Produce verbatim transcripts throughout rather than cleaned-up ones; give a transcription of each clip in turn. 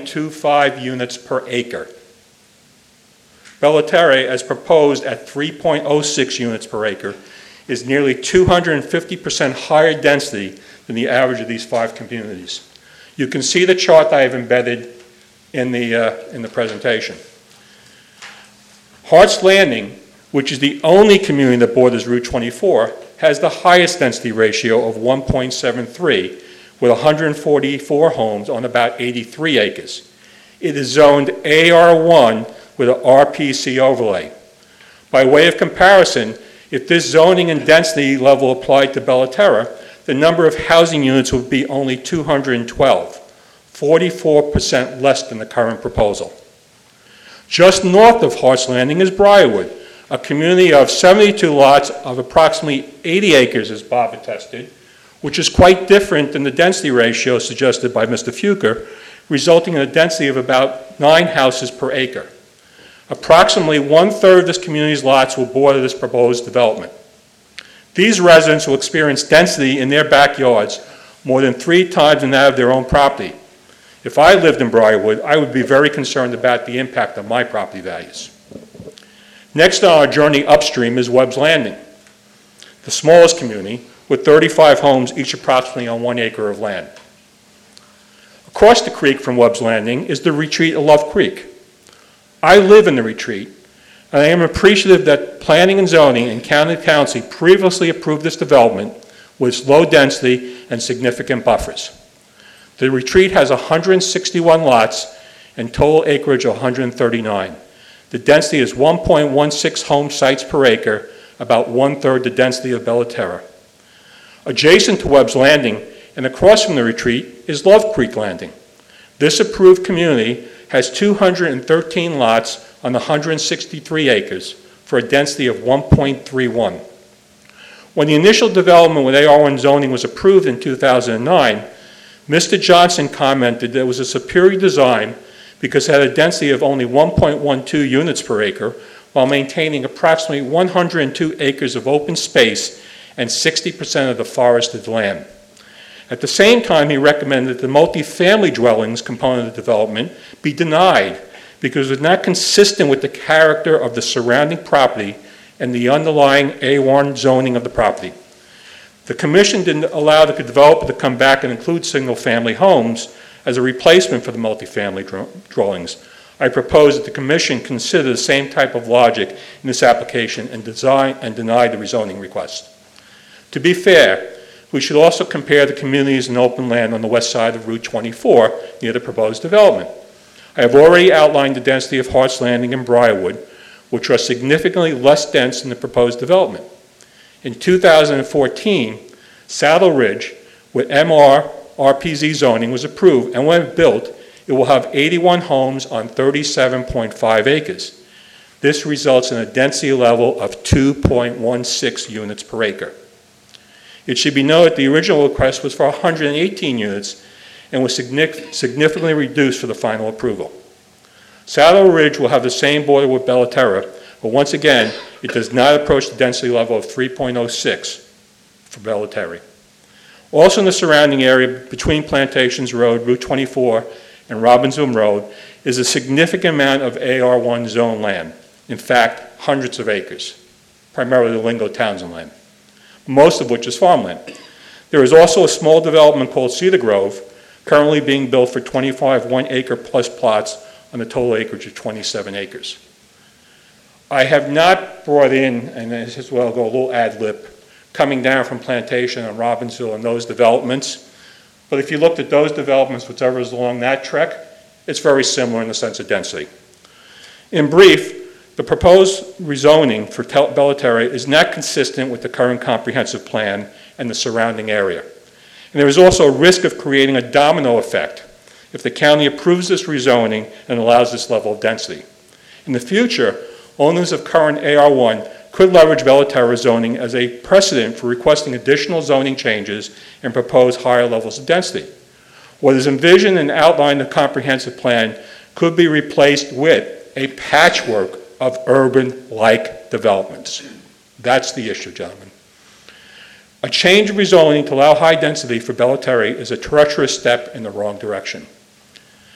two five units per acre. Belletare, as proposed at three point oh six units per acre, is nearly two hundred fifty percent higher density than the average of these five communities. You can see the chart that I have embedded in the, uh, in the presentation. Hart's Landing, which is the only community that borders Route twenty-four, has the highest density ratio of one point seven three, with one hundred forty-four homes on about eighty-three acres. It is zoned A R one with an R P C overlay. By way of comparison, if this zoning and density level applied to Belletare, the number of housing units would be only two hundred twelve, forty-four percent less than the current proposal. Just north of Hart's Landing is Briarwood, a community of seventy-two lots of approximately eighty acres, as Bob attested, which is quite different than the density ratio suggested by Mister Fuker, resulting in a density of about nine houses per acre. Approximately one-third of this community's lots will border this proposed development. These residents will experience density in their backyards more than three times in that of their own property. If I lived in Briarwood, I would be very concerned about the impact on my property values. Next on our journey upstream is Webb's Landing, the smallest community, with thirty-five homes, each approximately on one acre of land. Across the creek from Webb's Landing is the retreat of Love Creek. I live in the retreat, and I am appreciative that Planning and Zoning and County Council previously approved this development with its low density and significant buffers. The retreat has one hundred sixty-one lots and total acreage of one hundred thirty-nine. The density is one point one six home sites per acre, about one-third the density of Belletare. Adjacent to Webb's Landing and across from the retreat is Love Creek Landing. This approved community has two hundred thirteen lots on one hundred sixty-three acres for a density of one point three one. When the initial development with A R one zoning was approved in two thousand nine, Mister Johnson commented that it was a superior design because it had a density of only one point one two units per acre while maintaining approximately one hundred two acres of open space and sixty percent of the forested land. At the same time, he recommended that the multifamily dwellings component of the development be denied because it was not consistent with the character of the surrounding property and the underlying A one zoning of the property. The commission didn't allow the developer to come back and include single-family homes as a replacement for the multifamily dwellings. I propose that the commission consider the same type of logic in this application and design and deny the rezoning request. To be fair, we should also compare the communities and open land on the west side of Route twenty-four near the proposed development. I have already outlined the density of Hart's Landing and Briarwood, which are significantly less dense than the proposed development. In two thousand fourteen, Saddle Ridge with M R R P Z zoning was approved, and when built, it will have eighty-one homes on thirty-seven point five acres. This results in a density level of two point one six units per acre. It should be noted the original request was for one hundred eighteen units and was significantly reduced for the final approval. Saddle Ridge will have the same border with Belletare, but once again, it does not approach the density level of three point oh six for Belletare. Also in the surrounding area between Plantations Road, Route twenty-four, and Robbinsville Road is a significant amount of A R one zone land. In fact, hundreds of acres, primarily the Lingo Townsend land, most of which is farmland. There is also a small development called Cedar Grove, currently being built for twenty-five one-acre plus plots on a total acreage of twenty-seven acres. I have not brought in, and as well go a little ad lib, coming down from Plantation and Robbinsville and those developments. But if you looked at those developments, whichever is along that trek, it's very similar in the sense of density. In brief, the proposed rezoning for Belletare is not consistent with the current comprehensive plan and the surrounding area. And there is also a risk of creating a domino effect if the county approves this rezoning and allows this level of density. In the future, owners of current A R one could leverage Belletare zoning as a precedent for requesting additional zoning changes and propose higher levels of density. What is envisioned and outlined in the comprehensive plan could be replaced with a patchwork of urban-like developments. That's the issue, gentlemen. A change of rezoning to allow high density for Belletare is a treacherous step in the wrong direction.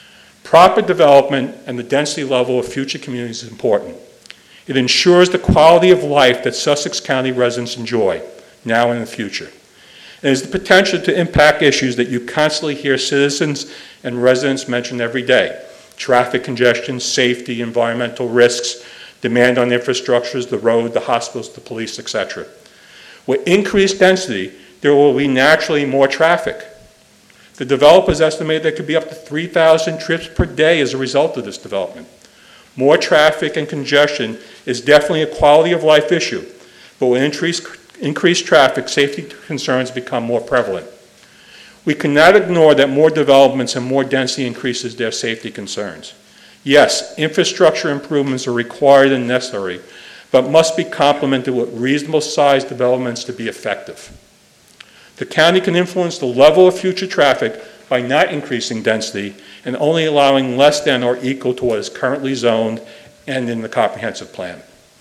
Proper development and the density level of future communities is important. It ensures the quality of life that Sussex County residents enjoy, now and in the future. It has the potential to impact issues that you constantly hear citizens and residents mention every day: traffic congestion, safety, environmental risks, demand on infrastructures, the road, the hospitals, the police, et cetera. With increased density, there will be naturally more traffic. The developers estimate there could be up to three thousand trips per day as a result of this development. More traffic and congestion is definitely a quality of life issue, but with increased, increased traffic, safety concerns become more prevalent. We cannot ignore that more developments and more density increases their safety concerns. Yes, infrastructure improvements are required and necessary, but must be complemented with reasonable sized developments to be effective. The county can influence the level of future traffic by not increasing density and only allowing less than or equal to what is currently zoned and in the comprehensive plan.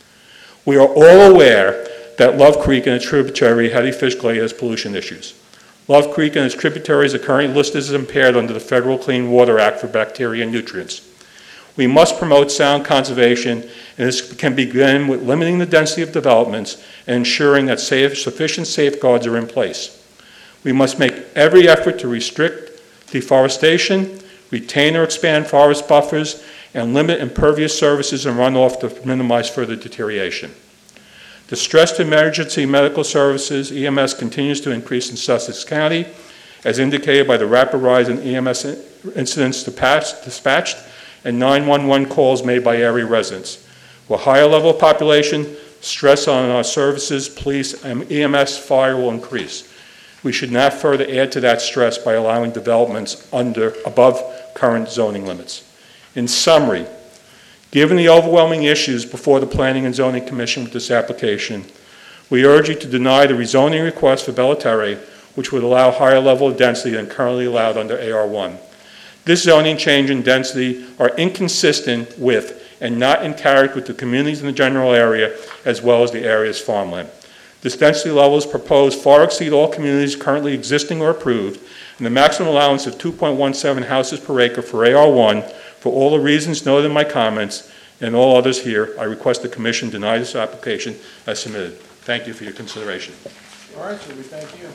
We are all aware that Love Creek and its tributary Heady Fish Glade has pollution issues. Love Creek and its tributaries are currently listed as impaired under the Federal Clean Water Act for bacteria and nutrients. We must promote sound conservation, and this can begin with limiting the density of developments and ensuring that safe, sufficient safeguards are in place. We must make every effort to restrict deforestation, retain or expand forest buffers, and limit impervious surfaces and runoff to minimize further deterioration. The stress to emergency medical services, E M S, continues to increase in Sussex County, as indicated by the rapid rise in E M S incidents dispatched and nine one one calls made by area residents. With higher level of population, stress on our services, police, and E M S, fire will increase. We should not further add to that stress by allowing developments under, above current zoning limits. In summary, given the overwhelming issues before the Planning and Zoning Commission with this application, we urge you to deny the rezoning request for Bellaterre, which would allow higher level of density than currently allowed under A R one. This zoning change in density are inconsistent with and not in character with the communities in the general area as well as the area's farmland. This density levels proposed far exceed all communities currently existing or approved, and the maximum allowance of two point one seven houses per acre for A R one, for all the reasons noted in my comments and all others here, I request the Commission deny this application as submitted. Thank you for your consideration. All right, so we thank you.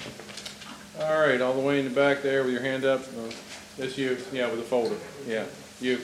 All right, all the way in the back there with your hand up. Uh, that's you, yeah, with the folder. Yeah, you.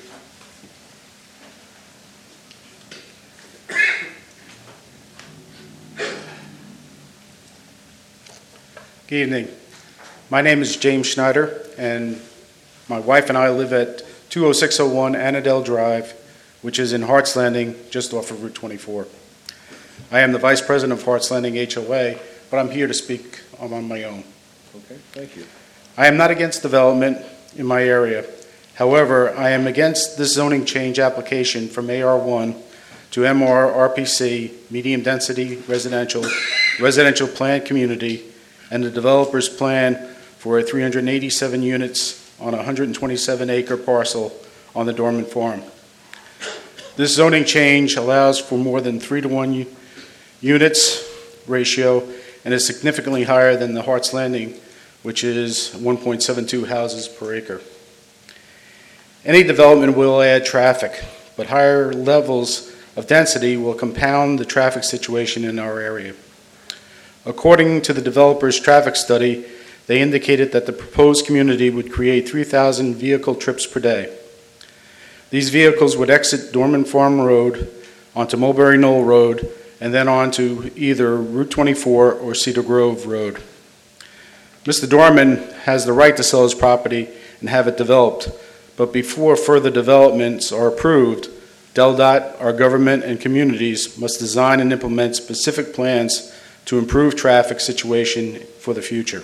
Good evening. My name is James Schneider, and my wife and I live at two oh six oh one Annandale Drive, which is in Harts Landing, just off of Route twenty-four. I am the Vice President of Harts Landing H O A, but I'm here to speak on my own. Okay, thank you. I am not against development in my area. However, I am against this zoning change application from A R one to M R R P C, medium density residential, residential planned community, and the developer's plan for a three hundred eighty-seven units on a one hundred twenty-seven acre parcel on the Dorman Farm. This zoning change allows for more than three to one units ratio and is significantly higher than the Harts Landing, which is one point seven two houses per acre. Any development will add traffic, but higher levels of density will compound the traffic situation in our area. According to the developer's traffic study, they indicated that the proposed community would create three thousand vehicle trips per day. These vehicles would exit Dorman Farm Road onto Mulberry Knoll Road and then onto either Route twenty-four or Cedar Grove Road. Mister Dorman has the right to sell his property and have it developed, but before further developments are approved, DelDOT, our government, and communities must design and implement specific plans to improve traffic situation for the future.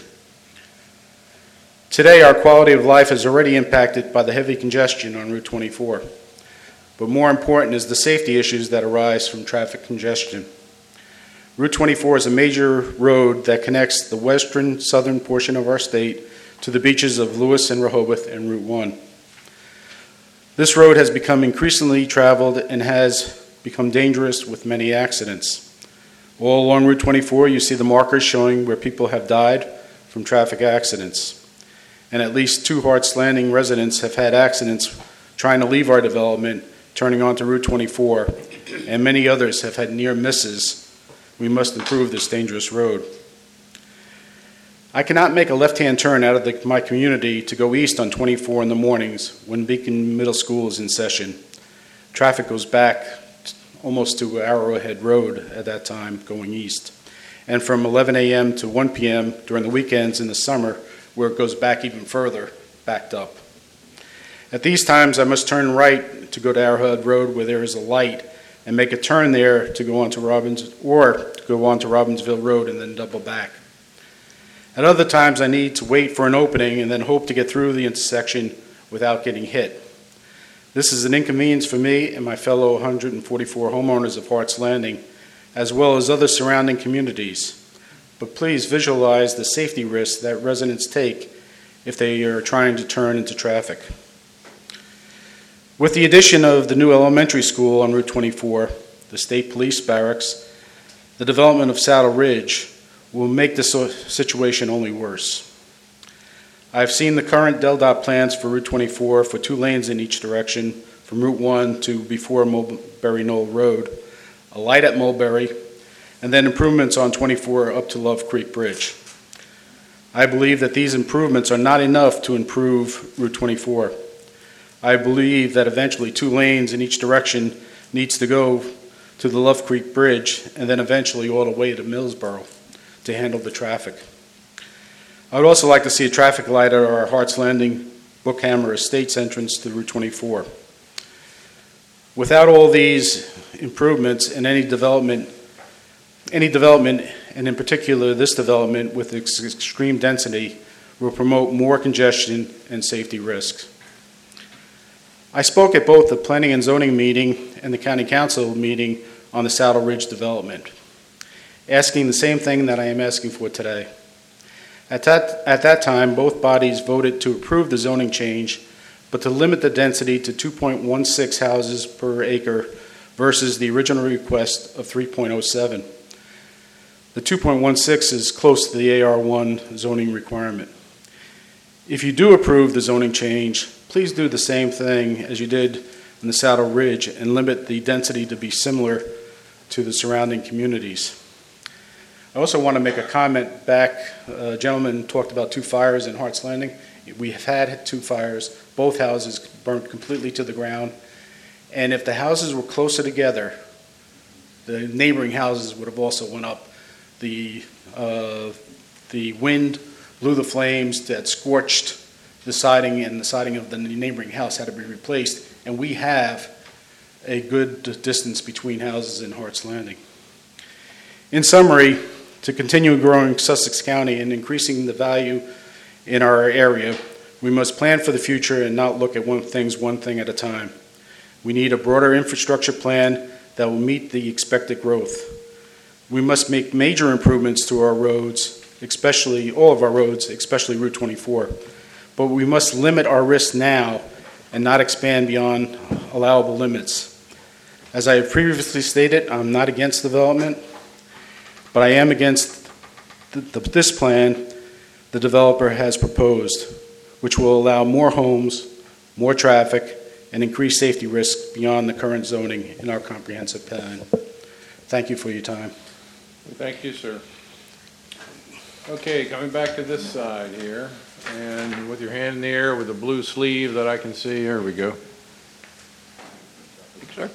Today, our quality of life is already impacted by the heavy congestion on Route twenty-four, but more important is the safety issues that arise from traffic congestion. Route twenty-four is a major road that connects the western southern portion of our state to the beaches of Lewis and Rehoboth and Route one. This road has become increasingly traveled and has become dangerous with many accidents. All along Route twenty-four, you see the markers showing where people have died from traffic accidents. and at least two Harts Landing residents have had accidents trying to leave our development, turning onto Route twenty-four, and many others have had near misses. We must improve this dangerous road. I cannot make a left-hand turn out of the, my community to go east on twenty-four in the mornings when Beacon Middle School is in session. Traffic goes back almost to Arrowhead Road at that time going east. And from eleven a.m. to one p.m. during the weekends in the summer, where it goes back even further, backed up. At these times, I must turn right to go to Arrowhead Road where there is a light and make a turn there to go onto Robbins, or to go onto Robbinsville Road and then double back. At other times, I need to wait for an opening and then hope to get through the intersection without getting hit. This is an inconvenience for me and my fellow one hundred forty-four homeowners of Harts Landing, as well as other surrounding communities. But please visualize the safety risks that residents take if they are trying to turn into traffic. With the addition of the new elementary school on Route twenty-four, the state police barracks, the development of Saddle Ridge will make this situation only worse. I've seen the current Del Dot plans for Route twenty-four for two lanes in each direction from Route one to before Mulberry Knoll Road, a light at Mulberry, and then improvements on twenty-four up to Love Creek Bridge. I believe that these improvements are not enough to improve Route twenty-four. I believe that eventually two lanes in each direction needs to go to the Love Creek Bridge and then eventually all the way to Millsboro to handle the traffic. I would also like to see a traffic light at our Harts Landing Bookhammer Estates entrance to Route twenty-four. Without all these improvements and any development, any development, and in particular this development with its extreme density, will promote more congestion and safety risks. I spoke at both the Planning and Zoning meeting and the County Council meeting on the Saddle Ridge development, asking the same thing that I am asking for today. At that, at that time, both bodies voted to approve the zoning change, but to limit the density to two point one six houses per acre versus the original request of three point oh seven. The two point one six is close to the A R one zoning requirement. If you do approve the zoning change, please do the same thing as you did in the Saddle Ridge and limit the density to be similar to the surrounding communities. I also want to make a comment back. A gentleman talked about two fires in Harts Landing. We have had two fires. Both houses burnt completely to the ground. And if the houses were closer together, the neighboring houses would have also went up. The, uh, the wind blew the flames that scorched the siding, and the siding of the neighboring house had to be replaced. And we have a good distance between houses in Harts Landing. In summary, to continue growing Sussex County and increasing the value in our area, we must plan for the future and not look at one things one thing at a time. We need a broader infrastructure plan that will meet the expected growth. We must make major improvements to our roads, especially all of our roads, especially Route twenty-four. But we must limit our risks now and not expand beyond allowable limits. As I have previously stated, I'm not against development, but I am against the, the, this plan the developer has proposed, which will allow more homes, more traffic, and increase safety risks beyond the current zoning in our comprehensive plan. Thank you for your time. Thank you, sir. Okay, coming back to this side here, and with your hand in the air with a blue sleeve that I can see, here we go. Sir?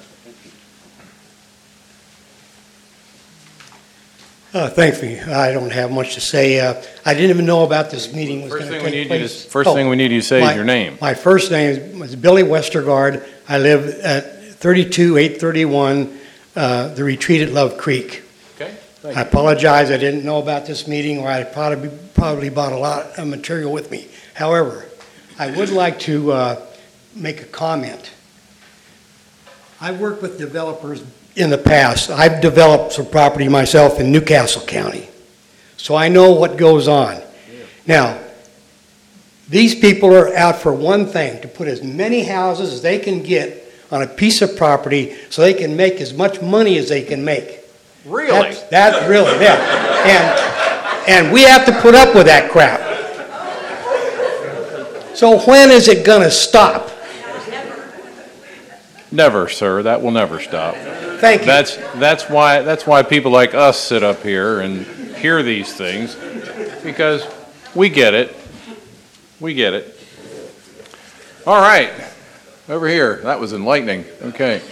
Uh, thank you. I don't have much to say. Uh, I didn't even know about this meeting was First going to thing we take need you to, place. first Oh, thing we need you to say my- is your name. My first name is Billy Westergaard. I live at thirty-two eight thirty-one, uh, the Retreat at Love Creek. Okay, thank I you. apologize. I didn't know about this meeting, or I probably probably brought a lot of material with me. However, I would like to uh, make a comment. I've worked with developers in the past. I've developed some property myself in Newcastle County, so I know what goes on. Now, these people are out for one thing, to put as many houses as they can get on a piece of property so they can make as much money as they can make. Really? That's, that's really, yeah. And, and we have to put up with that crap. So when is it gonna stop? Never, sir. That will never stop. Thank you. That's, that's why, that's why people like us sit up here and hear these things, because we get it. We get it. All right. Over here. That was enlightening. Okay.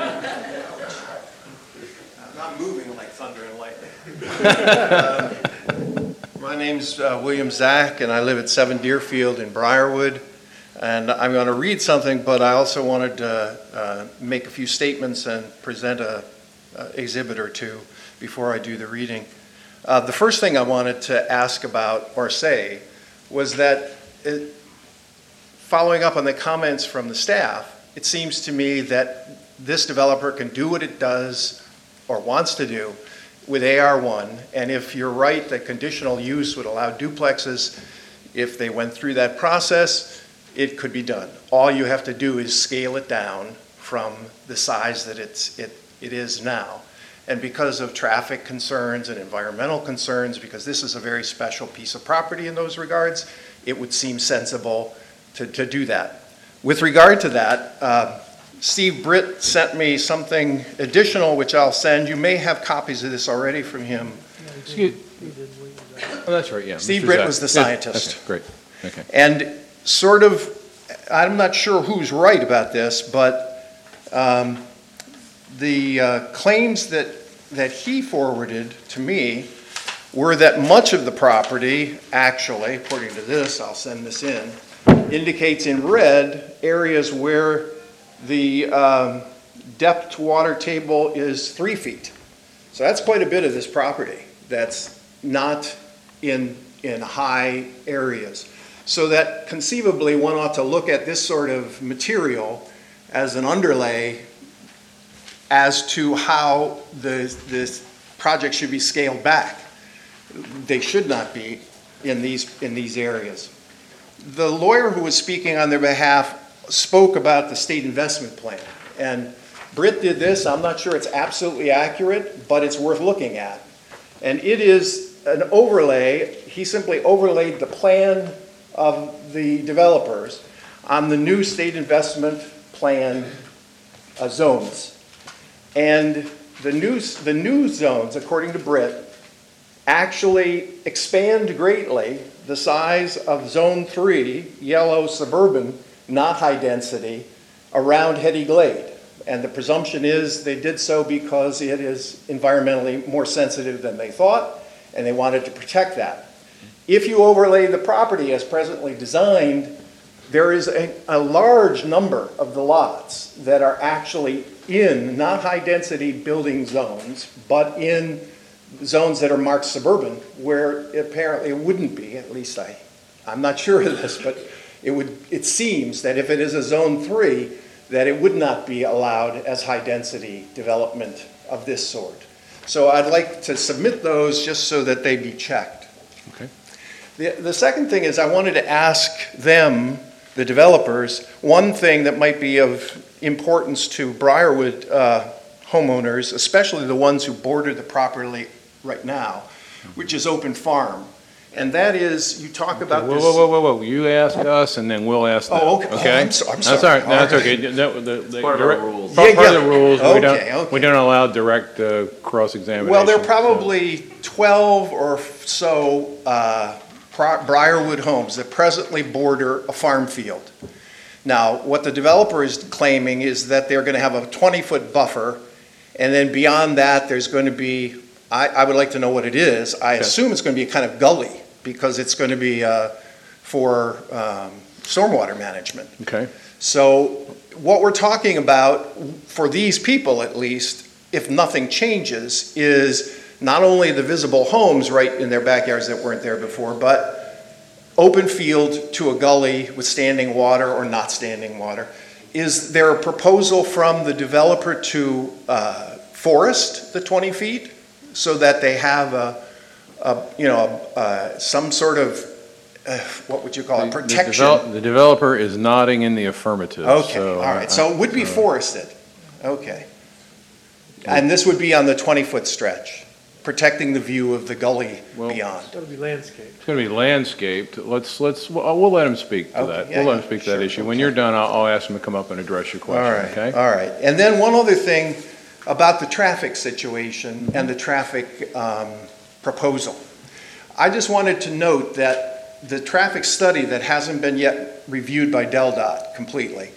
Not moving like thunder and lightning. Um, My name's uh, William Zach, and I live at seven Deerfield in Briarwood. And I'm going to read something, but I also wanted to uh, make a few statements and present a, a exhibit or two before I do the reading. Uh, the first thing I wanted to ask about or say was that it, following up on the comments from the staff, it seems to me that this developer can do what it does or wants to do with A R one, and if you're right that conditional use would allow duplexes, if they went through that process, it could be done. All you have to do is scale it down from the size that it's, it, it is now. And because of traffic concerns and environmental concerns, because this is a very special piece of property in those regards, it would seem sensible to, to do that. With regard to that, uh, Steve Britt sent me something additional, which I'll send. You may have copies of this already from him. Excuse, oh, that's right, yeah. Steve Mister Britt Zach. was the Yes, scientist. okay, great. Okay. And sort of, I'm not sure who's right about this, but um, the uh, claims that, that he forwarded to me were that much of the property, actually, according to this, I'll send this in, indicates in red areas where the um, depth water table is three feet. So that's quite a bit of this property that's not in, in high areas. So that conceivably one ought to look at this sort of material as an underlay as to how the, this project should be scaled back. They should not be in these, in these areas. The lawyer who was speaking on their behalf spoke about the state investment plan. And Britt did this. I'm not sure it's absolutely accurate, but it's worth looking at. And it is an overlay. He simply overlaid the plan of the developers on the new state investment plan uh, zones. And the new, the new zones, according to Britt, actually expand greatly the size of zone three, yellow suburban, not high density, around Hetty Glade. And the presumption is they did so because it is environmentally more sensitive than they thought, and they wanted to protect that. If you overlay the property as presently designed, there is a, a large number of the lots that are actually in not high density building zones, but in zones that are marked suburban, where apparently it wouldn't be, at least I, I'm not sure of this, but it would, it seems that if it is a zone three, that it would not be allowed as high density development of this sort. So I'd like to submit those just so that they be checked. Okay. The, the second thing is I wanted to ask them, the developers, one thing that might be of importance to Briarwood uh, homeowners, especially the ones who border the property right now, which is open farm. And that is, you talk about Whoa, this. whoa, whoa, whoa, whoa, you ask us and then we'll ask them. Oh, okay. Oh, Okay? I'm so- I'm That's sorry. all right, no, that's All okay. right. No, the- the- part of direct- our rules. Part Yeah, part of yeah. the rules, we Okay, don't, okay. we don't allow direct uh, cross-examination. Well, there are so- probably twelve or so uh, Pri- Briarwood homes that presently border a farm field. Now, what the developer is claiming is that they're going to have a twenty-foot buffer, and then beyond that, there's going to be, I, I would like to know what it is. I Okay. assume it's going to be a kind of gully, because it's going to be uh, for um, stormwater management. Okay, So what we're talking about, for these people at least, if nothing changes, is not only the visible homes right in their backyards that weren't there before, but open field to a gully with standing water or not standing water. Is there a proposal from the developer to uh, forest the twenty feet so that they have a, a you know, uh, some sort of, uh, what would you call it, The- the protection? devel- The developer is nodding in the affirmative. Okay, so, all uh, right, so it would be uh, forested, okay. And this would be on the twenty-foot stretch? protecting the view of the gully Well- beyond. It's gotta be landscaped. It's going to be landscaped. Let's, let's, we'll we'll let him speak to Okay, that. yeah, We'll let yeah, him speak to that sure, issue. When okay. you're done, I'll, I'll ask him to come up and address your All question, right, okay? all right. And then one other thing about the traffic situation and the traffic um, proposal. I just wanted to note that the traffic study that hasn't been yet reviewed by DelDOT completely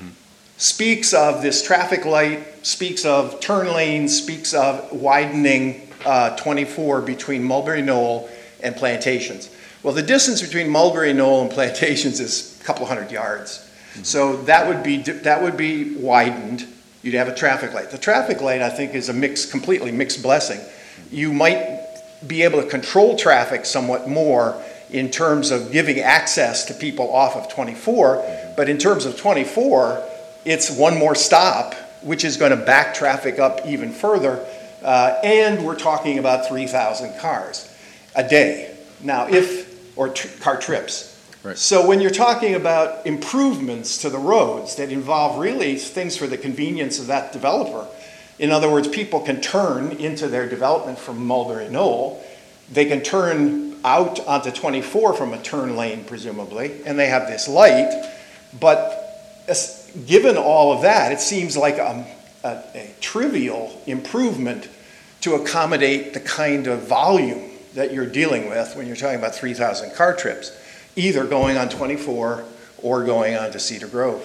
speaks of this traffic light, speaks of turn lanes, speaks of widening uh, twenty-four between Mulberry Knoll and Plantations. Well, the distance between Mulberry Knoll and Plantations is a couple hundred yards. So that would be, that would be widened. You'd have a traffic light. The traffic light, I think, is a mixed, completely mixed blessing. You might be able to control traffic somewhat more in terms of giving access to people off of twenty-four, but in terms of twenty-four, it's one more stop, which is going to back traffic up even further, uh, and we're talking about three thousand cars a day. Now, if, or tr- car trips. Right. So when you're talking about improvements to the roads that involve really things for the convenience of that developer, in other words, people can turn into their development from Mulberry Knoll, they can turn out onto twenty-four from a turn lane presumably, and they have this light, but as, given all of that, it seems like a, a, a trivial improvement to accommodate the kind of volume that you're dealing with when you're talking about three thousand car trips, either going on twenty-four or going on to Cedar Grove.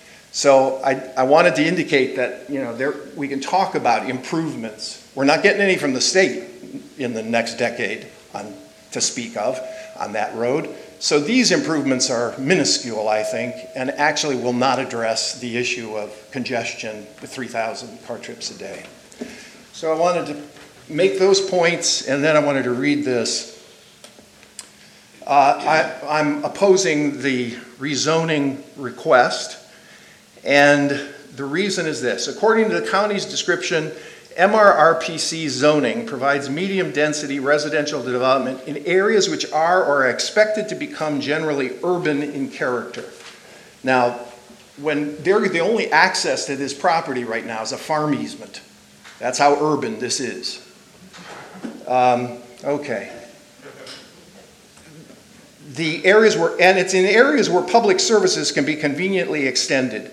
So I, I wanted to indicate that, you know, there, we can talk about improvements. We're not getting any from the state in the next decade on, to speak of on that road. So these improvements are minuscule, I think, and actually will not address the issue of congestion with three thousand car trips a day. So I wanted to make those points, and then I wanted to read this. Uh, I, I'm opposing the rezoning request, and the reason is this. According to the county's description, M R R P C zoning provides medium-density residential development in areas which are or are expected to become generally urban in character. Now, when they're, the only access to this property right now is a farm easement. That's how urban this is. Um, okay. The areas where, and it's in areas where public services can be conveniently extended.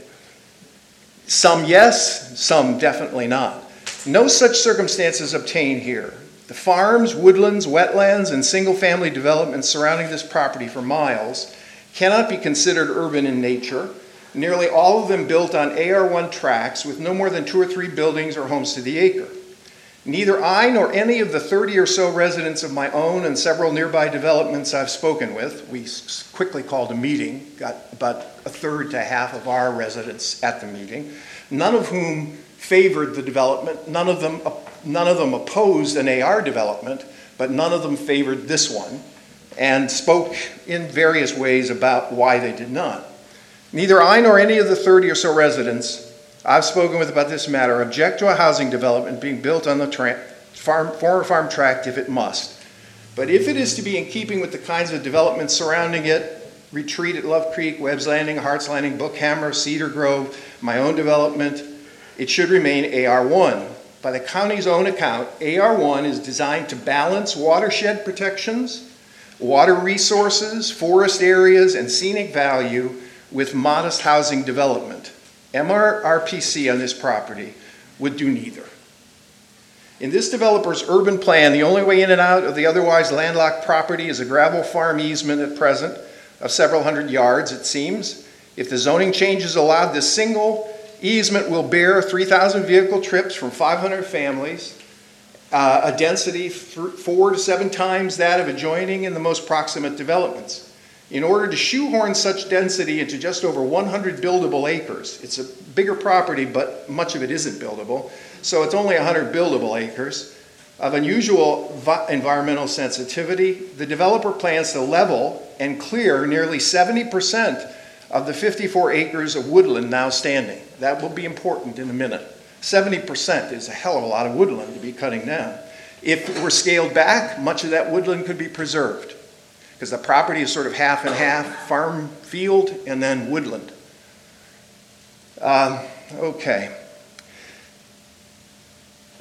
Some yes, some definitely not. No such circumstances obtain here. The farms, woodlands, wetlands, and single-family developments surrounding this property for miles cannot be considered urban in nature. Nearly all of them built on A R one tracts with no more than two or three buildings or homes to the acre. Neither I nor any of the thirty or so residents of my own and several nearby developments I've spoken with, we quickly called a meeting, got about a third to half of our residents at the meeting, none of whom favored the development, none of them, none of them opposed an A R development, but none of them favored this one, and spoke in various ways about why they did not. Neither I nor any of the thirty or so residents I've spoken with about this matter object to a housing development being built on the tra- farm, former farm tract if it must. But if it is to be in keeping with the kinds of developments surrounding it, Retreat at Love Creek, Webb's Landing, Hart's Landing, Bookhammer, Cedar Grove, my own development, it should remain A R one. By the county's own account, A R one is designed to balance watershed protections, water resources, forest areas, and scenic value with modest housing development. M R R P C on this property would do neither. In this developer's urban plan, the only way in and out of the otherwise landlocked property is a gravel farm easement at present of several hundred yards, it seems. If the zoning change is allowed, this single easement will bear three thousand vehicle trips from five hundred families, uh, a density th- four to seven times that of adjoining and the most proximate developments. In order to shoehorn such density into just over one hundred buildable acres, it's a bigger property, but much of it isn't buildable, so it's only one hundred buildable acres, of unusual vi- environmental sensitivity, the developer plans to level and clear nearly seventy percent of the fifty-four acres of woodland now standing. That will be important in a minute. seventy percent is a hell of a lot of woodland to be cutting down. If it were scaled back, much of that woodland could be preserved, because the property is sort of half and half, farm field and then woodland. Um, okay.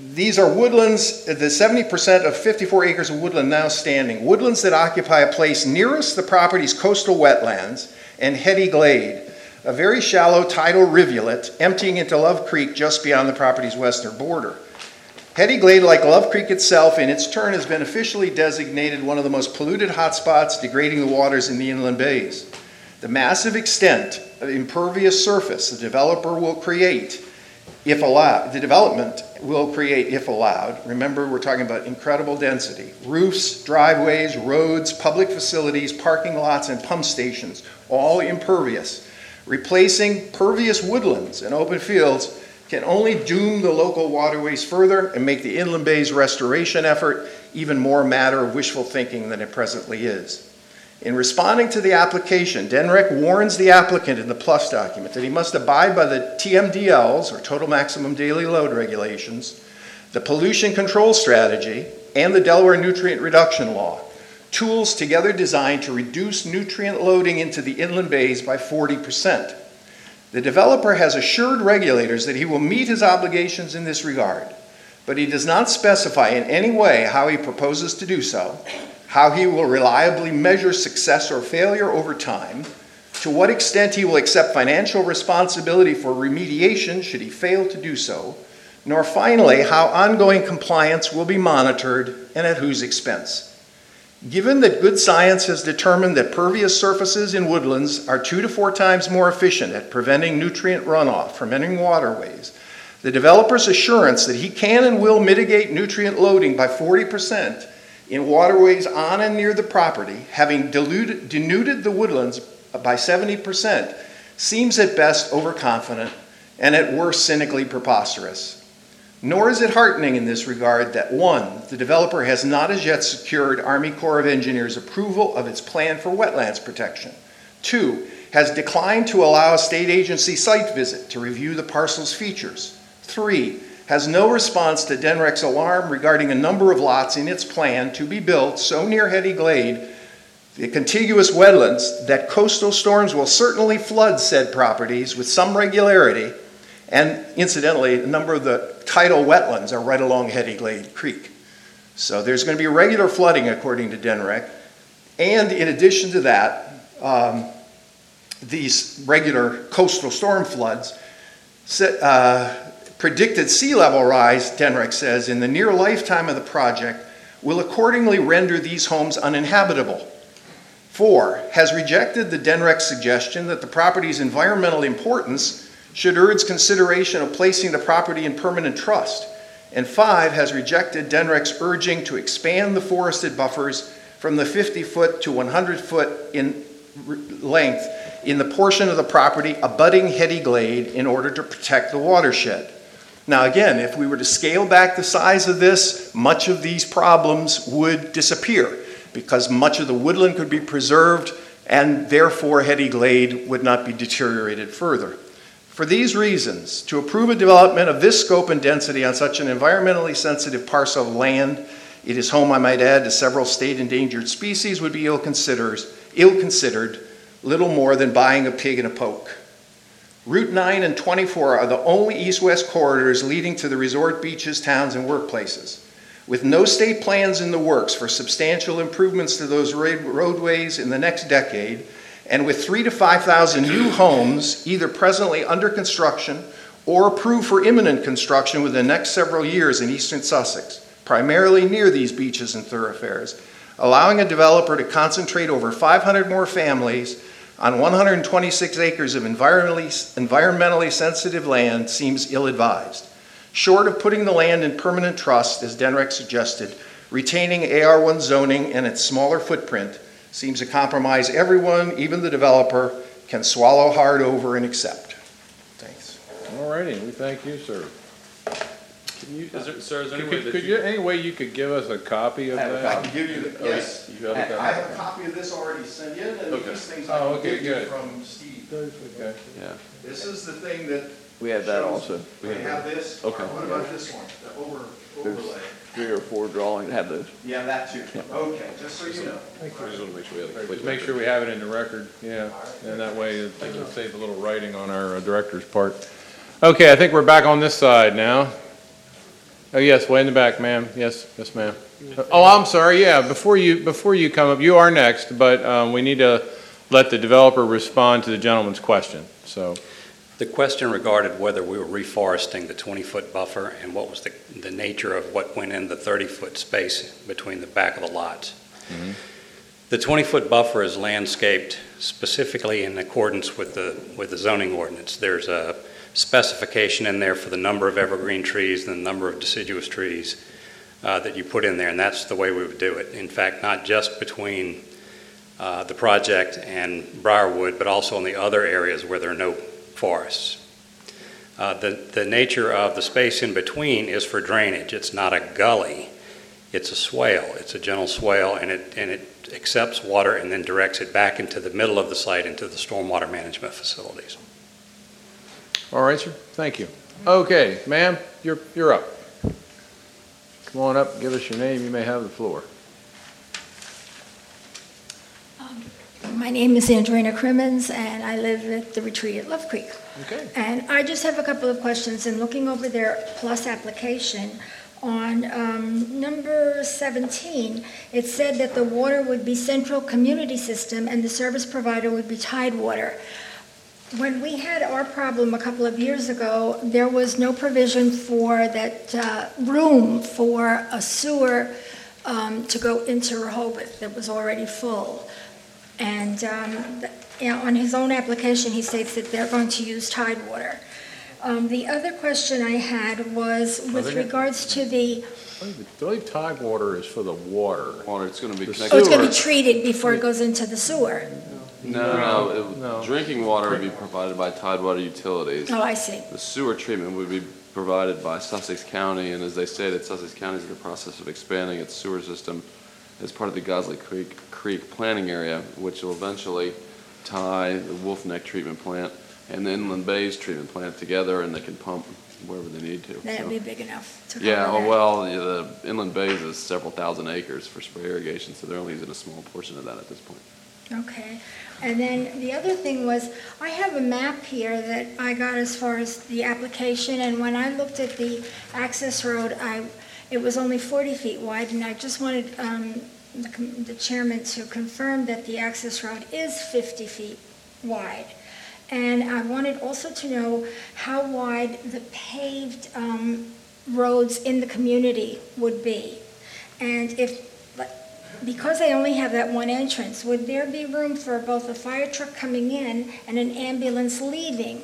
these are woodlands, the seventy percent of fifty-four acres of woodland now standing, woodlands that occupy a place nearest the property's coastal wetlands and Hetty Glade, a very shallow tidal rivulet emptying into Love Creek just beyond the property's western border. Hetty Glade, like Love Creek itself, in its turn has been officially designated one of the most polluted hotspots, degrading the waters in the inland bays. The massive extent of impervious surface the developer will create, if allowed, the development will create if allowed. Remember, we're talking about incredible density. Roofs, driveways, roads, public facilities, parking lots, and pump stations, all impervious. Replacing pervious woodlands and open fields can only doom the local waterways further and make the inland bay's restoration effort even more a matter of wishful thinking than it presently is. In responding to the application, D N R E C warns the applicant in the PLUS document that he must abide by the T M D Ls, or Total Maximum Daily Load regulations, the pollution control strategy, and the Delaware Nutrient Reduction Law, tools together designed to reduce nutrient loading into the inland bays by forty percent. The developer has assured regulators that he will meet his obligations in this regard, but he does not specify in any way how he proposes to do so, how he will reliably measure success or failure over time, to what extent he will accept financial responsibility for remediation should he fail to do so, nor finally how ongoing compliance will be monitored and at whose expense. Given that good science has determined that pervious surfaces in woodlands are two to four times more efficient at preventing nutrient runoff from entering waterways, the developer's assurance that he can and will mitigate nutrient loading by forty percent in waterways on and near the property, having diluted, denuded the woodlands by seventy percent, seems at best overconfident and at worst cynically preposterous. Nor is it heartening in this regard that, one, the developer has not as yet secured Army Corps of Engineers approval of its plan for wetlands protection. Two, has declined to allow a state agency site visit to review the parcel's features. Three, has no response to D N R E C's alarm regarding a number of lots in its plan to be built so near Hetty Glade, the contiguous wetlands, that coastal storms will certainly flood said properties with some regularity. And incidentally, a number of the tidal wetlands are right along Hetty Glade Creek. So there's going to be regular flooding according to D N R E C. And in addition to that, um, these regular coastal storm floods, uh, predicted sea level rise, D N R E C says, in the near lifetime of the project will accordingly render these homes uninhabitable. Four, has rejected the D N R E C suggestion that the property's environmental importance should urge consideration of placing the property in permanent trust. And five, has rejected D N R E C's urging to expand the forested buffers from the fifty foot to one hundred foot in length in the portion of the property abutting Hetty Glade in order to protect the watershed. Now again, if we were to scale back the size of this, much of these problems would disappear because much of the woodland could be preserved and therefore Hetty Glade would not be deteriorated further. For these reasons, to approve a development of this scope and density on such an environmentally sensitive parcel of land, it is home, I might add, to several state endangered species, would be ill-considered, ill-considered, little more than buying a pig in a poke. Route nine and twenty-four are the only east-west corridors leading to the resort beaches, towns, and workplaces. With no state plans in the works for substantial improvements to those roadways in the next decade, and with three to five thousand new homes either presently under construction or approved for imminent construction within the next several years in eastern Sussex, primarily near these beaches and thoroughfares, allowing a developer to concentrate over five hundred more families on one hundred twenty-six acres of environmentally, environmentally sensitive land seems ill-advised. Short of putting the land in permanent trust, as D N R E C suggested, retaining A R one zoning and its smaller footprint seems a compromise everyone, even the developer, can swallow hard over and accept. Thanks. All righty, we thank you, sir. Can you, is there, sir, is there any Could, way that could you, you, any way you could give us a copy of that? I can give you the, yes. You have a I copy? have a copy of this already sent in, and Okay. these things Oh, I okay, can give you good. from Steve. Okay. yeah, This is the thing that We have that shows- also. We have this. Okay. What about this one, the over, overlay? Three or four drawings have those. Yeah, that too. Okay, just so you know. I just want to make sure we have a Just complete make sure we have it in the record, yeah, and that way it- it'll save a little writing on our uh, director's part. Okay, I think we're back on this side now. Oh, yes, way in the back, ma'am. Yes, yes, ma'am. Oh, I'm sorry, yeah, before you, before you come up, you are next, but um, we need to let the developer respond to the gentleman's question, so. The question regarded whether we were reforesting the twenty-foot buffer and what was the, the nature of what went in the thirty-foot space between the back of the lots. Mhm. The twenty-foot buffer is landscaped specifically in accordance with the, with the zoning ordinance. There's a specification in there for the number of evergreen trees and the number of deciduous trees uh, that you put in there, and that's the way we would do it. In fact, not just between uh, the project and Briarwood, but also in the other areas where there are no forests. Uh, the, the nature of the space in between is for drainage. It's not a gully. It's a swale. It's a gentle swale, and it, and it accepts water and then directs it back into the middle of the site into the stormwater management facilities. All right, sir, thank you. Okay, ma'am, you're, you're up. Come on up, give us your name, you may have the floor. My name is Andrina Crimmins, and I live at the retreat at Love Creek. Okay. And I just have a couple of questions. In looking over their plus application, on um, number seventeen, it said that the water would be Central Community System and the service provider would be Tidewater. When we had our problem a couple of years ago, there was no provision for that uh, room for a sewer um, to go into Rehoboth that was already full. And um, th- you know, on his own application, he states that they're going to use Tidewater. Um, the other question I had was with they got- regards to the, I believe Tidewater is for the water. Water, it's gonna be The connected. oh, it's going to Sewer. be treated before it goes into the sewer. No, no, it- No. drinking water would be provided by Tidewater Utilities. Oh, I see. The sewer treatment would be provided by Sussex County, and as they say, that Sussex County is in the process of expanding its sewer system as part of the Gosley Creek, Creek planning area, which will eventually tie the Wolf Neck treatment plant and the Inland Bays treatment plant together, and they can pump wherever they need to. That'd So- be big enough to cover Yeah, oh, that. well, yeah, the Inland Bays is several thousand acres for spray irrigation, so they're only using a small portion of that at this point. Okay. And then the other thing was, I have a map here that I got as far as the application, and when I looked at the access road, I, it was only forty feet wide, and I just wanted um, the com- the chairman to confirm that the access road is fifty feet wide. And I wanted also to know how wide the paved um, roads in the community would be. And if, because I only have that one entrance, would there be room for both a fire truck coming in and an ambulance leaving?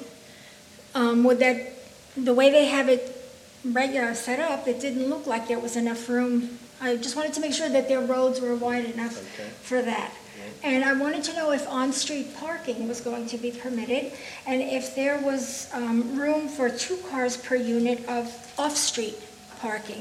Um, Would that, the way they have it regular set up, it didn't look like there was enough room. I just wanted to make sure that their roads were wide enough for that. And I wanted to know if on-street parking was going to be permitted, and if there was um, room for two cars per unit of off-street parking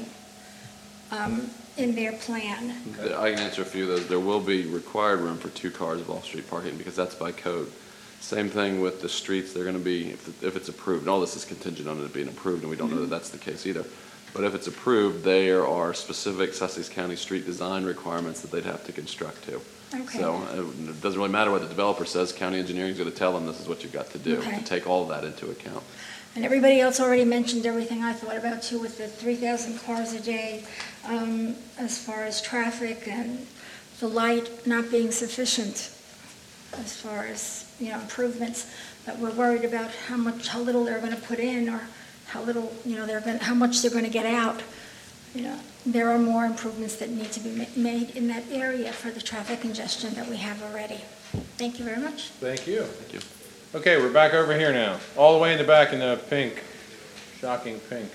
um, in their plan. I can answer a few of those. There will be required room for two cars of off-street parking because that's by code. Same thing with the streets, they're going to be, if, if it's approved, and all this is contingent on it being approved, and we don't know that that's the case either. But if it's approved, there are specific Sussex County street design requirements that they'd have to construct to. Okay. So uh, it doesn't really matter what the developer says, county engineering is going to tell them this is what you've got to do, Okay. to take all of that into account. And everybody else already mentioned everything I thought about too, with the three thousand cars a day, um, as far as traffic and the light not being sufficient, as far as, you know, improvements. But we're worried about how much, how little they're going to put in, or how little, you know, they're going, how much they're going to get out. You know, there are more improvements that need to be ma- made in that area for the traffic congestion that we have already. Thank you very much. Thank you. Thank you. Okay, we're back over here now, all the way in the back in the pink, shocking pink.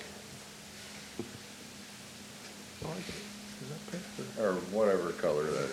Or whatever color that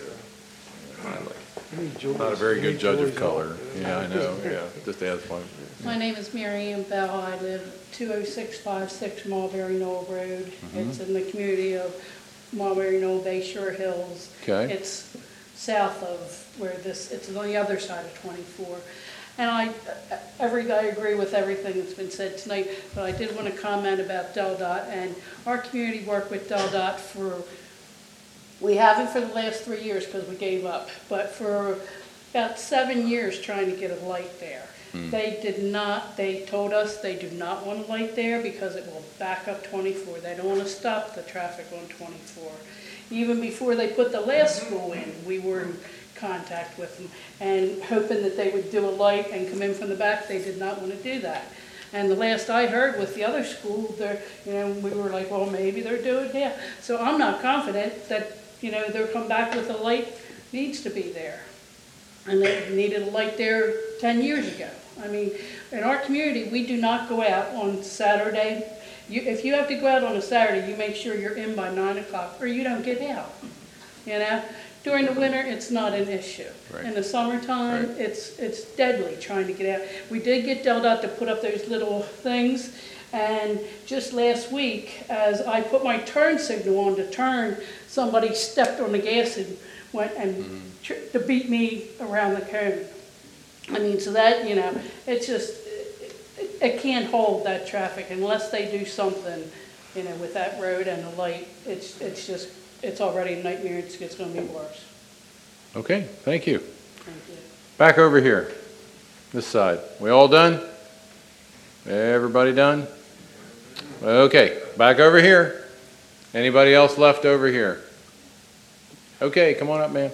is. Not a very good judge of color. Yeah, I know, yeah, just ask one. My name is Mary Ann Bell. I live two oh six five six Mulberry Knoll Road. It's in the community of Mulberry Knoll, Bay Shore Hills. Okay. It's south of where this, it's on the other side of twenty-four. And I, every, I agree with everything that's been said tonight, but I did want to comment about DelDOT, and our community worked with DelDOT for, we haven't for the last three years because we gave up, but for about seven years trying to get a light there. They did not, they told us they do not want a light there because it will back up twenty-four. They don't want to stop the traffic on twenty-four. Even before they put the last school in, we were in contact with them and hoping that they would do a light and come in from the back. They did not want to do that. And the last I heard with the other school, they're, you know, we were like, well, maybe they're doing it, yeah. So I'm not confident that, you know, they'll come back with a light needs to be there. And they needed a light there ten years ago. I mean, in our community, we do not go out on Saturday. You, if you have to go out on a Saturday, you make sure you're in by nine o'clock or you don't get out, you know? During the winter, it's not an issue. Right. In the summertime, Right. it's it's deadly trying to get out. We did get Del Dot to put up those little things, and just last week, as I put my turn signal on to turn, somebody stepped on the gas and went and Mm-hmm. tr- to beat me around the cone. I mean, so that, you know, it's just, it, it can't hold that traffic unless they do something, you know, with that road and the light. It's it's just, it's already a nightmare. It's, it's going to be worse. Okay, thank you. Thank you. Back over here, this side. We all done? Everybody done? Okay, back over here. Anybody else left over here? Okay, come on up, man.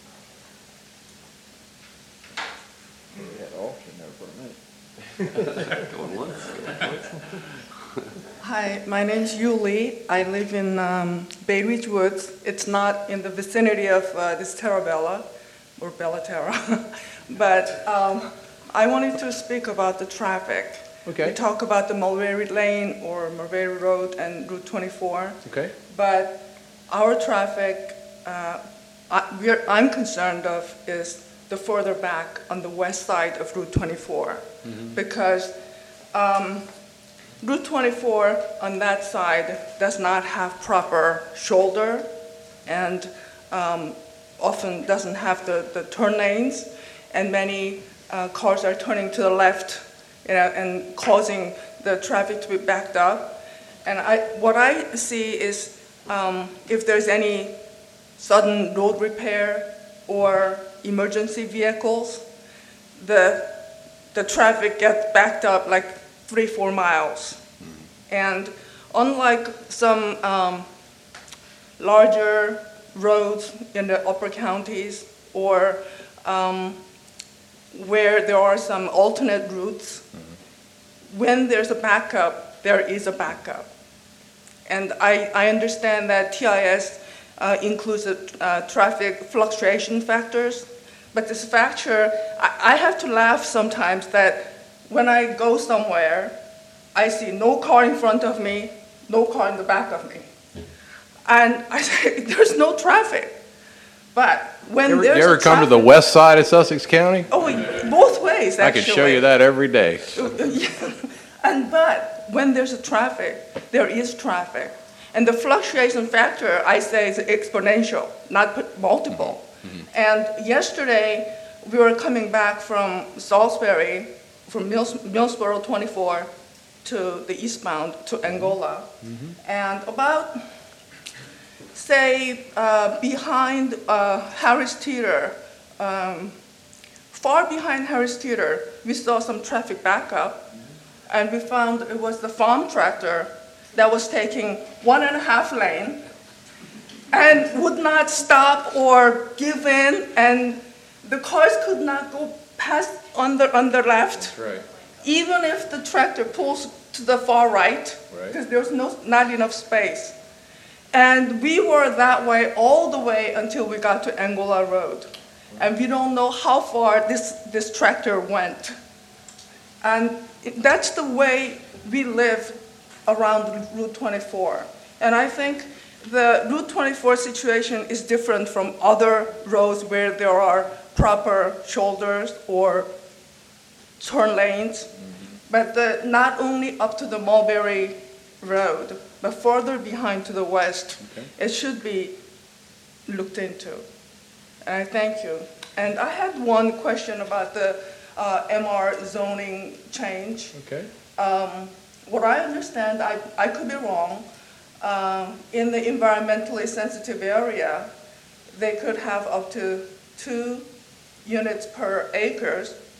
Going once, going twice. Hi, my name's Yuli. I live in um, Bay Ridge Woods. It's not in the vicinity of uh, this Terra Bella, or Bella Terra. But um, I wanted to speak about the traffic. Okay. We talk about the Mulberry Lane or Mulberry Road and Route twenty-four. Okay. But our traffic, uh, I, we're, I'm concerned of is the further back on the west side of Route twenty-four. Mm-hmm. Because um, Route twenty-four on that side does not have proper shoulder and um, often doesn't have the, the turn lanes, and many uh, cars are turning to the left, you know, and causing the traffic to be backed up. And I, what I see is um, if there's any sudden road repair or emergency vehicles, the the traffic gets backed up like three, four miles. And unlike some um, larger roads in the upper counties or um, where there are some alternate routes, mm-hmm. when there's a backup, there is a backup. And I, I understand that T I S uh, includes uh, traffic fluctuation factors, but this factor, I, I have to laugh sometimes that when I go somewhere, I see no car in front of me, no car in the back of me. And I say, there's no traffic. But when You ever, there's you ever a come to the traffic- west side of Sussex County? Oh, both ways, I actually. can show you that every day. Yeah. And but when there's a traffic, there is traffic. And the fluctuation factor, I say, is exponential, not multiple. Mm-hmm. And yesterday, we were coming back from Salisbury, from Mills, Millsboro twenty-four to the eastbound to Angola. Mm-hmm. And about, say, uh, behind uh, Harris Theater, um, far behind Harris Theater, we saw some traffic backup, and we found it was the farm tractor that was taking one and a half lane and would not stop or give in, and the cars could not go past on the, on the left. That's right. Even if the tractor pulls to the far right, Right. because there's no, not enough space. And we were that way all the way until we got to Angola Road. And we don't know how far this, this tractor went. And it- that's the way we live around Route twenty-four. And I think the Route twenty-four situation is different from other roads where there are proper shoulders or turn lanes. Mm-hmm. But the, not only up to the Mulberry Road, but further behind to the west, Okay. it should be looked into. And I thank you. And I had one question about the uh, M R zoning change. Okay. Um, what I understand, I, I could be wrong, um, in the environmentally sensitive area, they could have up to two units per acres.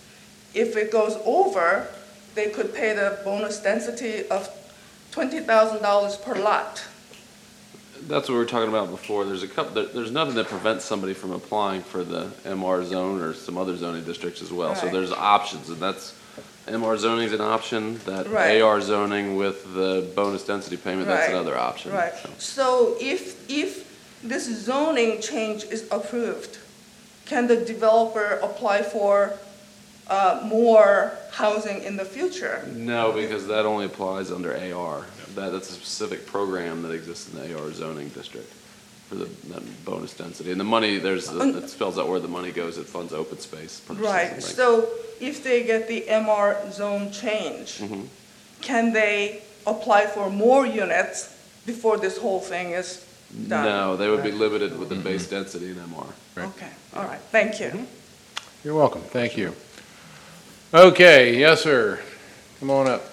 if it goes over, they could pay the bonus density of twenty thousand dollars per lot. That's what we were talking about before. There's a couple, there, there's nothing that prevents somebody from applying for the M R zone or some other zoning districts as well. So Right. there's options, and that's, M R zoning is an option, that Right. A R zoning with the bonus density payment, that's Right. another option. Right. So if, if this zoning change is approved, can the developer apply for uh, more housing in the future? No, because that only applies under A R. That, that's a specific program that exists in the A R zoning district for the, that bonus density. And the money, there's, it spells out where the money goes. It funds open space purchases and Right, things. so if they get the M R zone change, Mhm. can they apply for more units before this whole thing is done? No, they would be limited with the base density in M R. Right. Okay, all right, thank you. You're welcome, thank you. Okay, yes, sir. Come on up.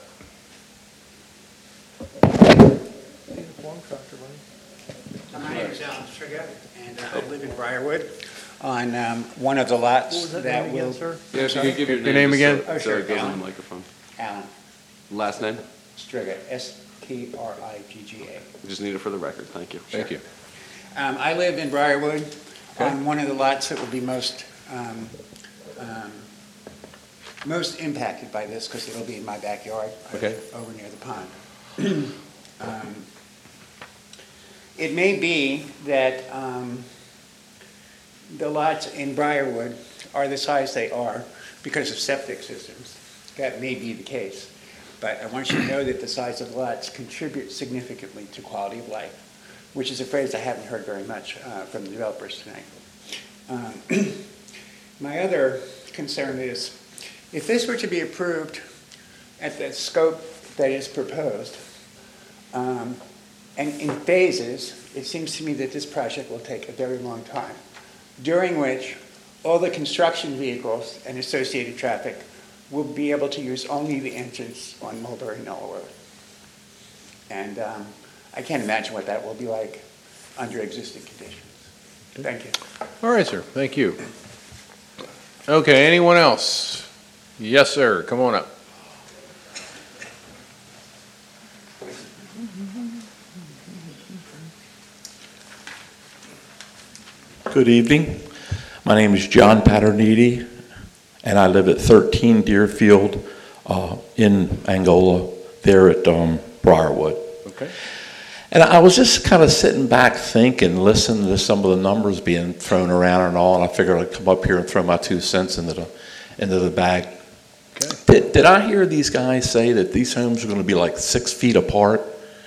My name is Alan Striga, and uh, I live in Briarwood on um, one of the lots that will... Yeah, if you could give your Your name. name just again? so- Oh, So sure, it goes on Alan. the microphone. Alan Last name? Striga, S T R I G G A. We just need it for the record. Thank you. Thank you. Um, I live in Briarwood Okay. on one of the lots that will be most, um, um, most impacted by this because it'll be in my backyard. I Okay. live over near the pond. Um, It may be that um, the lots in Briarwood are the size they are because of septic systems. That may be the case. But I want you to know that the size of lots contribute significantly to quality of life, which is a phrase I haven't heard very much uh, from the developers tonight. Um, My other concern is, if this were to be approved at the scope that is proposed, um, and in phases, it seems to me that this project will take a very long time, during which all the construction vehicles and associated traffic will be able to use only the entrance on Mulberry Knoll Road. And um, I can't imagine what that will be like under existing conditions. Thank you. All right, sir, thank you. Okay, anyone else? Yes, sir, come on up. Good evening. My name is John Paterniti, and I live at thirteen Deerfield uh, in Angola, there at um, Briarwood. Okay. And I was just kind of sitting back thinking, listening to some of the numbers being thrown around and all, and I figured I'd come up here and throw my two cents into the into the bag. Okay. Did, did I hear these guys say that these homes are going to be like six feet apart?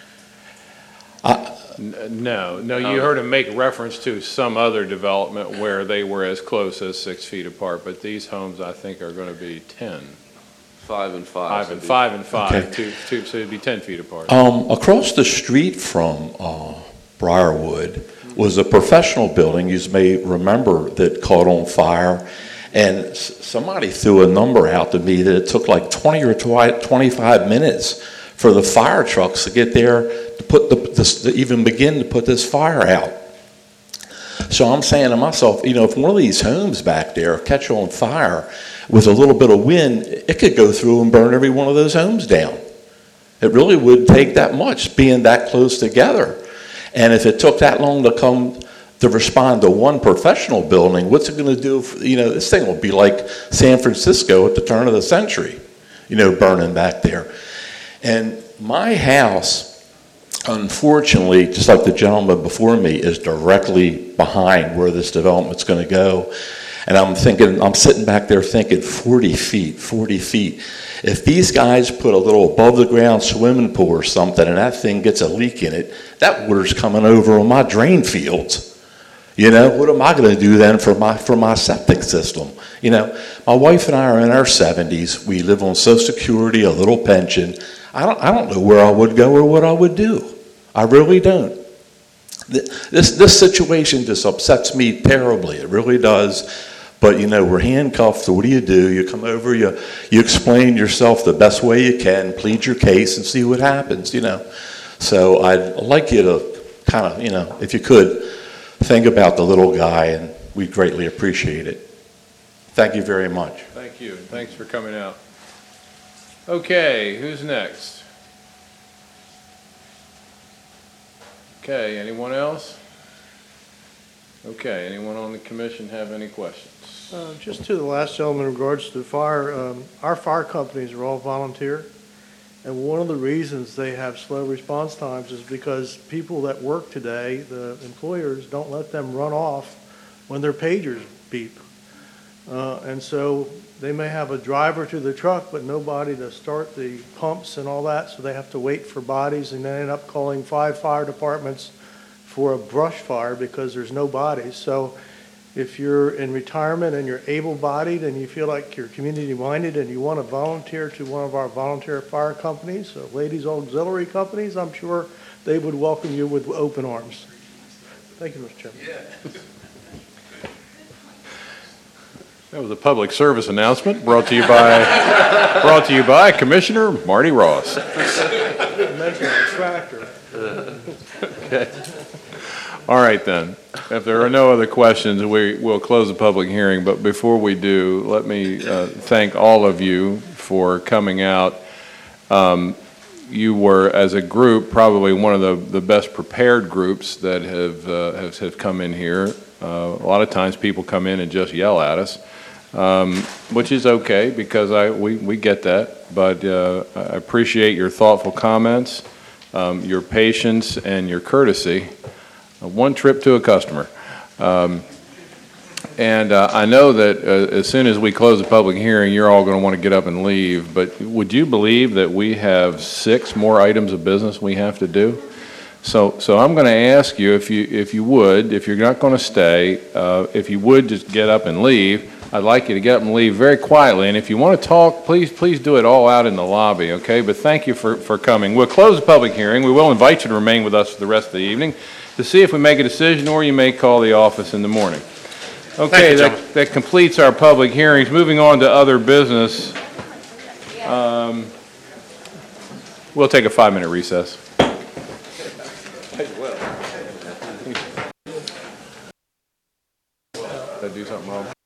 I, N- No, no, you heard him make reference to some other development where they were as close as six feet apart, but these homes, I think, are going to be ten. Five and five. Five so and it'd be- five and five, Okay. two, two, so it'd be ten feet apart. Um, across the street from uh, Briarwood was a professional building, you may remember, that caught on fire. And s- somebody threw a number out to me that it took like twenty or twi- twenty-five minutes for the fire trucks to get there to put the, this, to even begin to put this fire out. So I'm saying to myself, you know, if one of these homes back there catch on fire with a little bit of wind, it could go through and burn every one of those homes down. It really would take that much, being that close together. And if it took that long to come to respond to one professional building, what's it going to do? For, you know, this thing will be like San Francisco at the turn of the century, you know, burning back there. And my house, unfortunately, just like the gentleman before me, is directly behind where this development's going to go. And I'm thinking, I'm sitting back there thinking forty feet, forty feet. If these guys put a little above the ground swimming pool or something and that thing gets a leak in it, that water's coming over on my drain fields. You know, what am I going to do then for my for my septic system? You know, my wife and I are in our seventies. We live on Social Security, a little pension. I don't I don't know where I would go or what I would do. I really don't. This this situation just upsets me terribly. It really does. But you know, we're handcuffed. So what do you do? You come over. You you explain yourself the best way you can. Plead your case and see what happens. You know. So I'd like you to kind of, you know, if you could, think about the little guy, and we'd greatly appreciate it. Thank you very much. Thank you. Thank you, and thanks for coming out. Okay, who's next? Okay, anyone else? Okay, anyone on the commission have any questions? Uh, Just to the last gentleman in regards to the fire, um, our fire companies are all volunteer, and one of the reasons they have slow response times is because people that work today, the employers, don't let them run off when their pagers beep. Uh, And so they may have a driver to the truck, but nobody to start the pumps and all that, so they have to wait for bodies, and they end up calling five fire departments for a brush fire because there's no bodies. So if you're in retirement and you're able-bodied and you feel like you're community-minded and you want to volunteer to one of our volunteer fire companies, uh, ladies auxiliary companies, I'm sure they would welcome you with open arms. Thank you, Mister Chairman. That was a public service announcement brought to you by, brought to you by Commissioner Marty Ross. Didn't mention the tractor. Okay. All right then. If there are no other questions, we will close the public hearing. But before we do, let me uh, thank all of you for coming out. Um, you were, as a group, probably one of the, the best prepared groups that have, uh, have have come in here. Uh, a lot of times people come in and just yell at us, um, which is okay because I we, we get that. But uh, I appreciate your thoughtful comments, um, your patience, and your courtesy. Uh, one trip to a customer. Um, and uh, I know that uh, as soon as we close the public hearing, you're all going to want to get up and leave. But would you believe that we have six more items of business we have to do? So, so I'm going to ask you if you if you would, if you're not going to stay, uh, if you would just get up and leave. I'd like you to get up and leave very quietly. And if you want to talk, please please do it all out in the lobby, okay? But thank you for, for coming. We'll close the public hearing. We will invite you to remain with us for the rest of the evening to see if we make a decision, or you may call the office in the morning. Okay, you, that, that completes our public hearings. Moving on to other business. Um, we'll take a five-minute recess. Did I do something wrong?